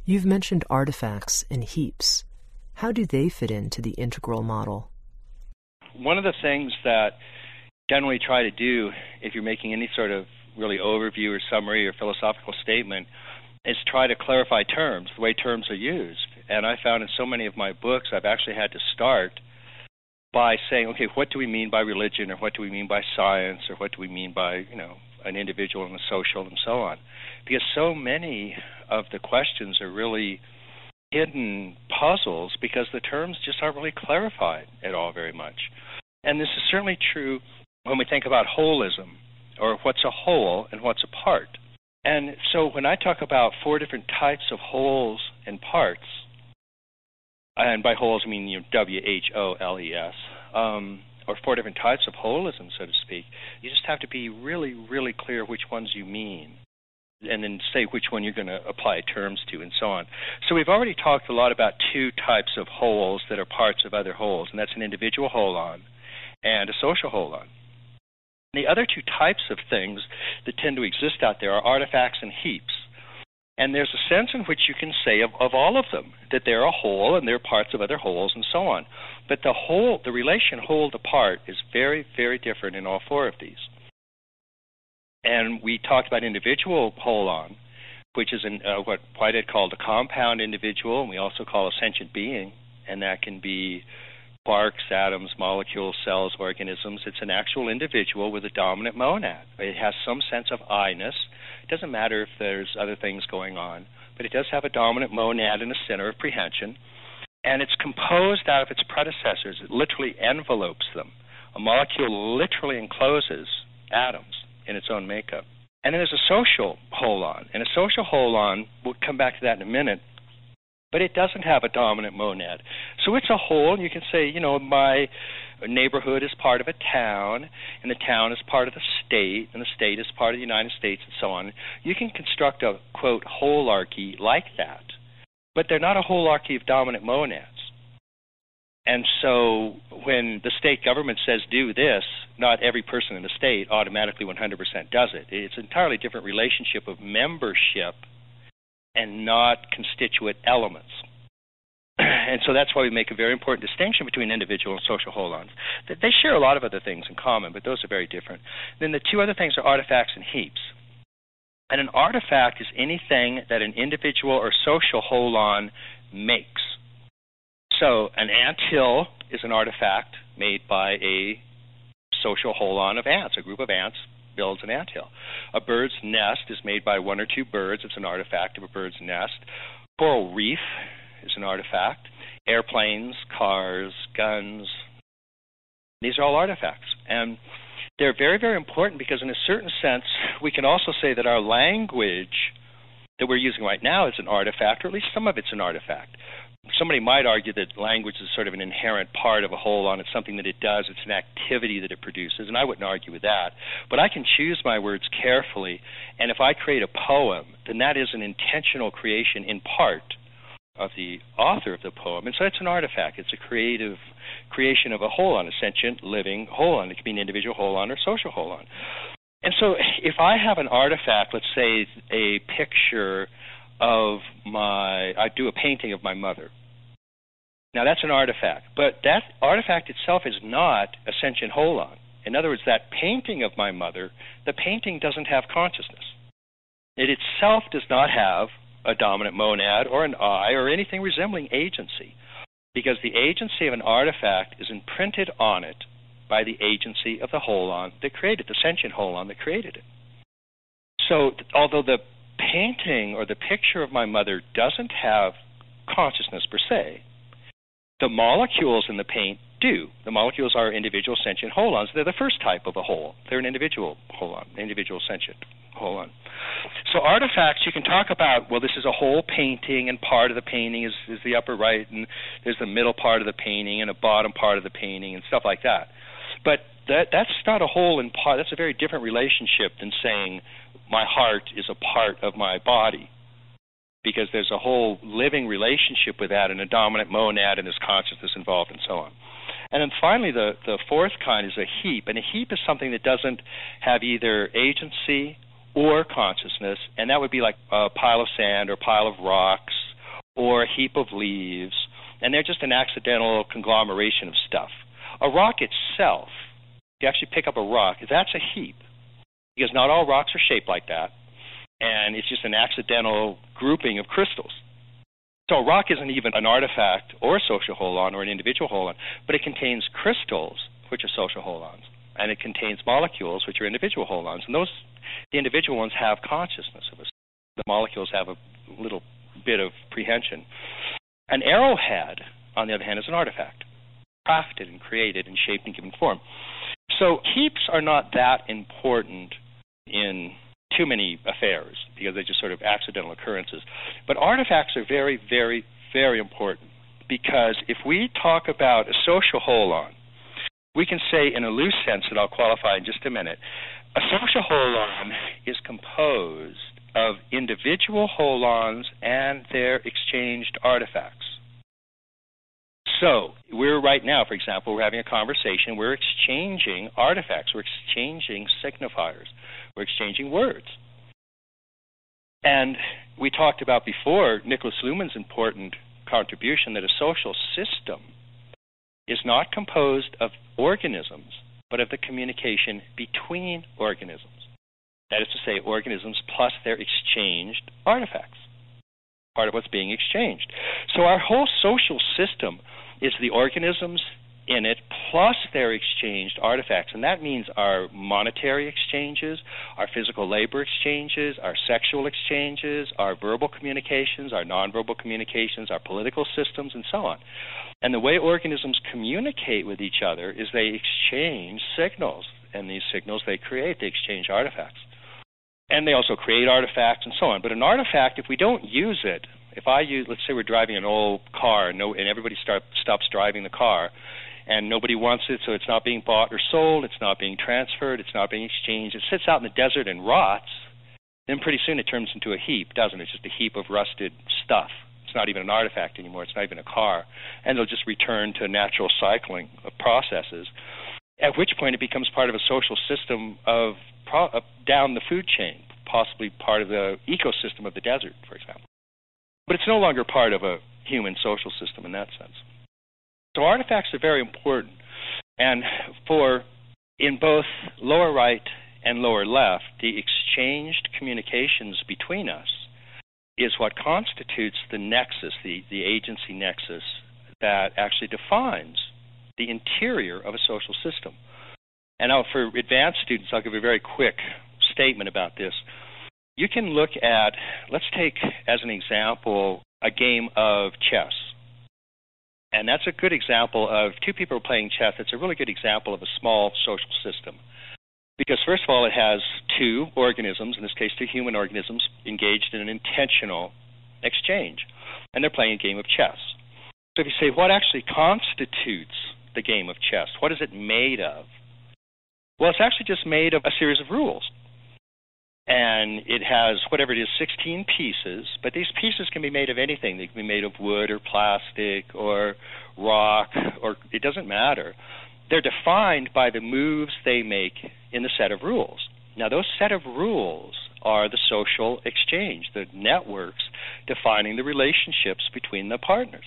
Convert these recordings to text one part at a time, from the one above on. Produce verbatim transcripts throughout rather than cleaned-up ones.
You've mentioned artifacts and heaps. How do they fit into the integral model? One of the things that generally try to do if you're making any sort of really overview or summary or philosophical statement is try to clarify terms, the way terms are used. And I found in so many of my books I've actually had to start by saying, okay, what do we mean by religion, or what do we mean by science, or what do we mean by, you know, an individual and a social and so on? Because so many of the questions are really hidden puzzles because the terms just aren't really clarified at all very much. And this is certainly true when we think about holism, or what's a whole and what's a part. And so when I talk about four different types of wholes and parts, and by wholes I mean, you know, W H O L E S, um, or four different types of holism, so to speak, you just have to be really, really clear which ones you mean, and then say which one you're going to apply terms to, and so on. So we've already talked a lot about two types of wholes that are parts of other wholes, and that's an individual holon and a social holon. The other two types of things that tend to exist out there are artifacts and heaps. And there's a sense in which you can say of, of all of them that they're a whole and they're parts of other wholes and so on. But the whole, the relation whole to part is very, very different in all four of these. And we talked about individual holon, which is an, uh, what Whitehead called a compound individual, and we also call a sentient being, and that can be quarks, atoms, molecules, cells, organisms. It's an actual individual with a dominant monad. It has some sense of I-ness. It doesn't matter if there's other things going on, but it does have a dominant monad in the center of prehension, and it's composed out of its predecessors. It literally envelopes them. A molecule literally encloses atoms in its own makeup. And then there's a social holon, and a social holon, we'll come back to that in a minute, but it doesn't have a dominant monad. So it's a whole, and you can say, you know, my neighborhood is part of a town, and the town is part of the state, and the state is part of the United States, and so on. You can construct a, quote, holarchy like that, but they're not a holarchy of dominant monads. And so when the state government says do this, not every person in the state automatically one hundred percent does it. It's an entirely different relationship of membership and not constituent elements. And so that's why we make a very important distinction between individual and social holons. They share a lot of other things in common, but those are very different. Then the two other things are artifacts and heaps. And an artifact is anything that an individual or social holon makes. So an anthill is an artifact made by a social holon of ants. A group of ants builds an anthill. A bird's nest is made by one or two birds. It's an artifact of a bird's nest. Coral reef is an artifact. Airplanes, cars, guns, these are all artifacts. And they're very, very important because in a certain sense, we can also say that our language that we're using right now is an artifact, or at least some of it's an artifact. Somebody might argue that language is sort of an inherent part of a holon. It's something that it does. It's an activity that it produces, and I wouldn't argue with that. But I can choose my words carefully, and if I create a poem, then that is an intentional creation in part of the author of the poem, and so it's an artifact. It's a creative creation of a holon, a sentient, living holon. It can be an individual holon or social holon. And so if I have an artifact, let's say a picture of my, I do a painting of my mother. Now that's an artifact, but that artifact itself is not a sentient holon. In other words, that painting of my mother, the painting doesn't have consciousness. It itself does not have a dominant monad or an I or anything resembling agency, because the agency of an artifact is imprinted on it by the agency of the holon that created, the sentient holon that created it. So although the painting or the picture of my mother doesn't have consciousness per se, the molecules in the paint do. The molecules are individual sentient holons. They're the first type of a whole. They're an individual holon, individual sentient holon. So artifacts, you can talk about, well, this is a whole painting, and part of the painting is, is the upper right, and there's the middle part of the painting, and a bottom part of the painting, and stuff like that. But that that's not a whole and part. That's a very different relationship than saying my heart is a part of my body, because there's a whole living relationship with that, and a dominant monad, and there's consciousness involved, and so on. And then finally, the, the fourth kind is a heap, and a heap is something that doesn't have either agency or consciousness, and that would be like a pile of sand or a pile of rocks or a heap of leaves, and they're just an accidental conglomeration of stuff. A rock itself, if you actually pick up a rock, that's a heap, because not all rocks are shaped like that, and it's just an accidental grouping of crystals. So a rock isn't even an artifact or a social holon or an individual holon, but it contains crystals, which are social holons, and it contains molecules, which are individual holons, and those, the individual ones have consciousness of us. The molecules have a little bit of prehension. An arrowhead, on the other hand, is an artifact, crafted and created and shaped and given form. So heaps are not that important in too many affairs because they're just sort of accidental occurrences. But artifacts are very, very, very important because if we talk about a social holon, we can say in a loose sense that I'll qualify in just a minute, a social holon is composed of individual holons and their exchanged artifacts. So we're right now, for example, we're having a conversation, we're exchanging artifacts, we're exchanging signifiers, we're exchanging words. And we talked about before Niklas Luhmann's important contribution that a social system is not composed of organisms, but of the communication between organisms. That is to say, organisms plus their exchanged artifacts, part of what's being exchanged. So our whole social system is the organisms in it plus their exchanged artifacts, and that means our monetary exchanges, our physical labor exchanges, our sexual exchanges, our verbal communications, our nonverbal communications, our political systems, and so on. And the way organisms communicate with each other is they exchange signals, and these signals they create, they exchange artifacts. And they also create artifacts and so on. But an artifact, if we don't use it, if I use, let's say we're driving an old car and, no, and everybody start, stops driving the car, and nobody wants it, so it's not being bought or sold, it's not being transferred, it's not being exchanged, it sits out in the desert and rots, then pretty soon it turns into a heap, doesn't it? It's just a heap of rusted stuff. It's not even an artifact anymore, it's not even a car. And it'll just return to natural cycling of processes, at which point it becomes part of a social system of pro- uh, down the food chain, possibly part of the ecosystem of the desert, for example. But it's no longer part of a human social system in that sense. So artifacts are very important. And for, in both lower right and lower left, the exchanged communications between us is what constitutes the nexus, the, the agency nexus, that actually defines the interior of a social system. And now for advanced students, I'll give a very quick statement about this. You can look at, let's take as an example, a game of chess. And that's a good example of two people playing chess. It's a really good example of a small social system. Because first of all, it has two organisms, in this case two human organisms, engaged in an intentional exchange. And they're playing a game of chess. So if you say, what actually constitutes the game of chess? What is it made of? Well, it's actually just made of a series of rules. And it has, whatever it is, sixteen pieces, but these pieces can be made of anything. They can be made of wood or plastic or rock, or it doesn't matter. They're defined by the moves they make in the set of rules. Now, those set of rules are the social exchange, the networks defining the relationships between the partners.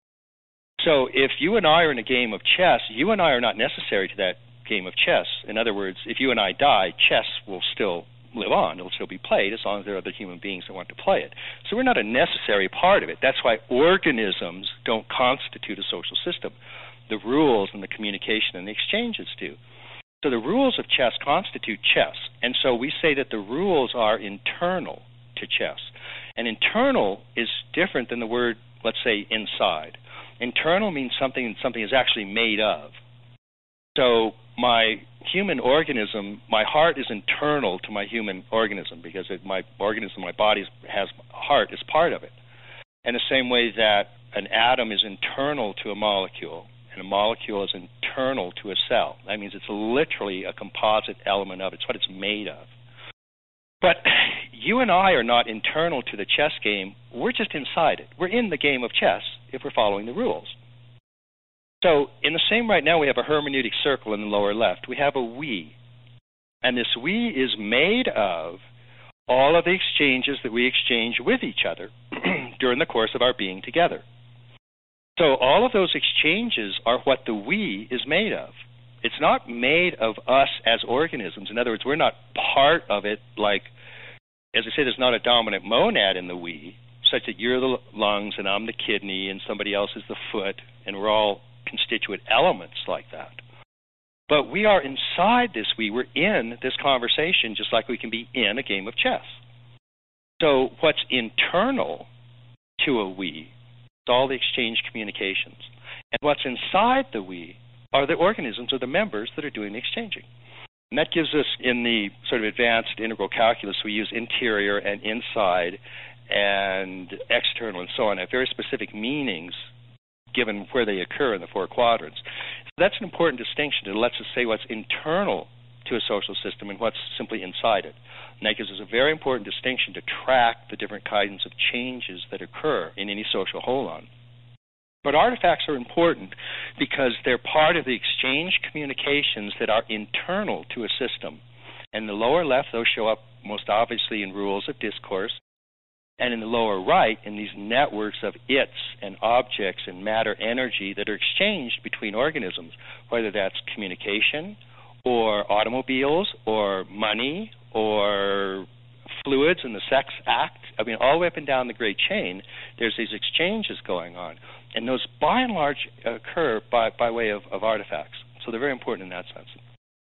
So if you and I are in a game of chess, you and I are not necessary to that game of chess. In other words, if you and I die, chess will still live on. It'll still be played as long as there are other human beings that want to play it. So we're not a necessary part of it. That's why organisms don't constitute a social system. The rules and the communication and the exchanges do. So the rules of chess constitute chess. And so we say that the rules are internal to chess. And internal is different than the word, let's say, inside. Internal means something something is actually made of. So my human organism, my heart is internal to my human organism because it, my organism, my body has heart as part of it. In the same way that an atom is internal to a molecule and a molecule is internal to a cell. That means it's literally a composite element of it. It's what it's made of. But you and I are not internal to the chess game. We're just inside it. We're in the game of chess if we're following the rules. So in the same right now, we have a hermeneutic circle in the lower left. We have a we. And this we is made of all of the exchanges that we exchange with each other during the course of our being together. So all of those exchanges are what the we is made of. It's not made of us as organisms. In other words, we're not part of it like, as I say, there's not a dominant monad in the we, such that you're the lungs and I'm the kidney and somebody else is the foot, and we're all constituent elements like that. But we are inside this we. We're in this conversation just like we can be in a game of chess. So what's internal to a we is all the exchange communications. And what's inside the we are the organisms or the members that are doing the exchanging. And that gives us, in the sort of advanced integral calculus, we use interior and inside and external and so on, have very specific meanings given where they occur in the four quadrants. So that's an important distinction. It lets us say what's internal to a social system and what's simply inside it. And that gives us a very important distinction to track the different kinds of changes that occur in any social holon. But artifacts are important because they're part of the exchange communications that are internal to a system. And in the lower left, those show up most obviously in rules of discourse. And in the lower right, in these networks of its and objects and matter energy that are exchanged between organisms, whether that's communication or automobiles or money or fluids in the sex act. I mean, all the way up and down the great chain, there's these exchanges going on. And those, by and large, occur by, by way of, of artifacts. So they're very important in that sense.